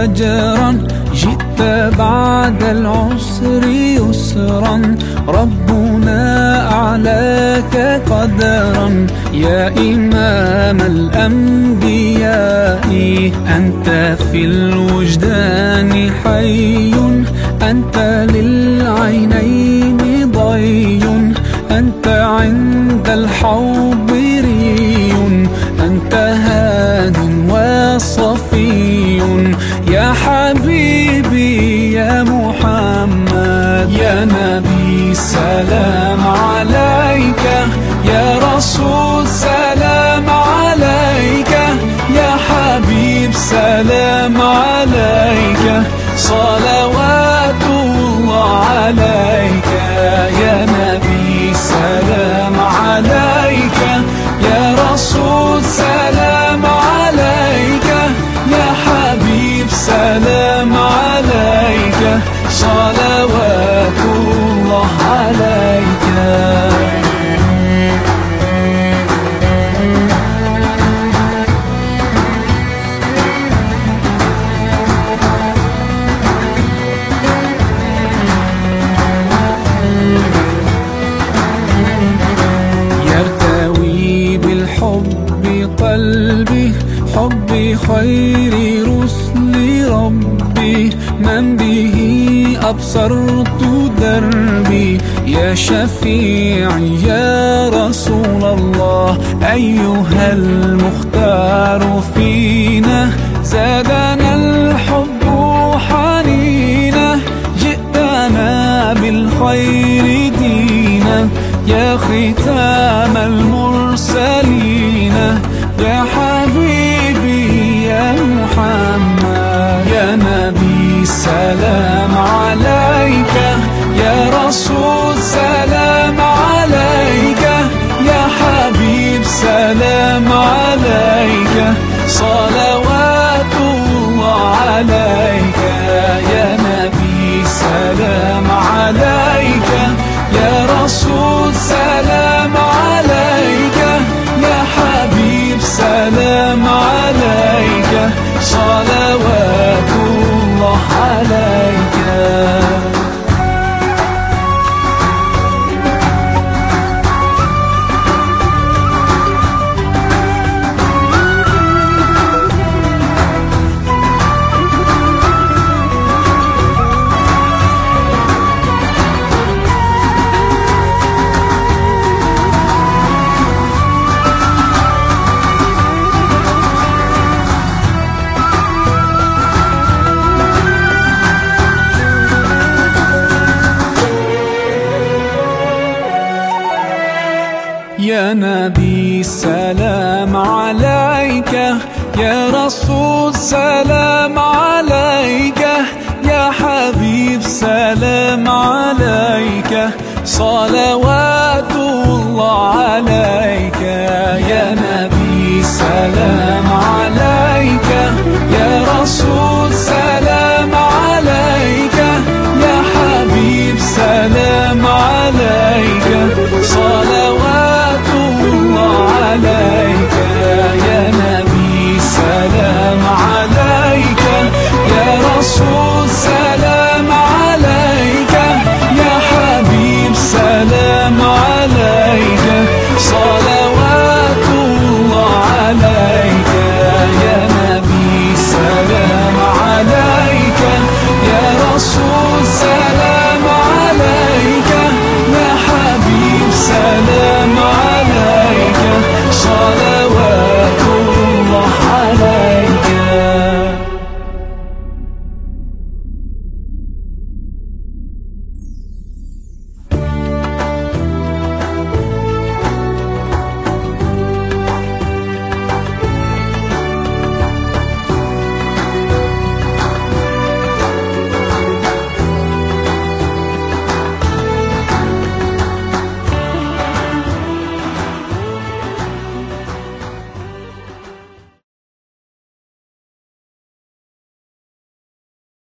فجرا، جئت بعد العسر يسرا، ربنا أعلاك قدرا. يا إمام الأنبياء أنت في الوجدان حي، أنت للعينين ضي، أنت عند الحوض ري، أنت هاد وصفي. يا حبيبي يا محمد، يا نبي سلام عليك، يا رسول سلام عليك، يا حبيب سلام عليك، صلوات الله عليك. يا نبي سلام عليك، يا رسول سلام عليك، يا حبيب سلام عليك، صلوات الله عليك. يرتوي بالحب قلبي، حبي خير رسل ربي، من به أبصرت دربي. يا شفيعي يا رسول الله، أيها المختار فينا، زادنا الحب حنينا، جئتنا بالخير دينا، يا ختام المرسلين، يا حبيبي يا محمد، يا نبي سلام عليك، يا رسول سلام عليك، يا حبيب سلام عليك، صلوات الله عليك. يا نبي سلام عليك، يا رسول سلام عليك، يا حبيب سلام عليك، صلوات الله عليك. يا نبي سلام عليك، يا رسول سلام عليك، يا حبيب سلام عليك، صلوات الله عليك.